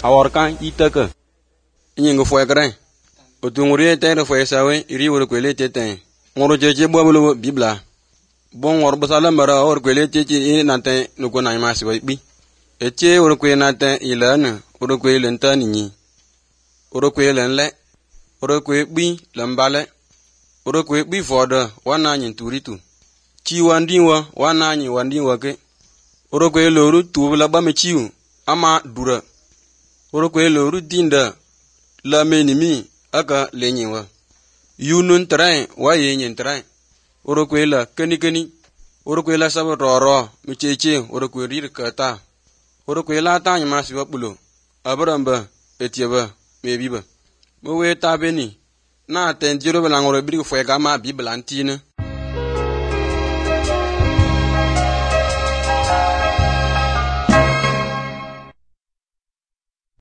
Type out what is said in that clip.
awarkan itaka nyingo fo ekran otunguri tere fo esawe iri wor kwele tete ngoro jeje boblo bibla bon ngor basala mara wor kwele tete nante nuko na masi wa bi eche wor kwele nante ilana wor kwele ntani ni wor kwele le wor kwele bi lambale wor kwele bi foda wana nyin turitu chi wandiwa wana nyi wandiwa ke wor kwele loru tubla ba me chiu ama dura wor kwele loru dinda la menimi aka lenyiwa yunun train wa yenyin train wor kwele keni wor kwele sab roro micheche wor kwele rirkata wor kwele ta nyima siwa bulo abramba etieba mebiba mo we tabeni na ten jiro belangoro bi fo ga ma biblantina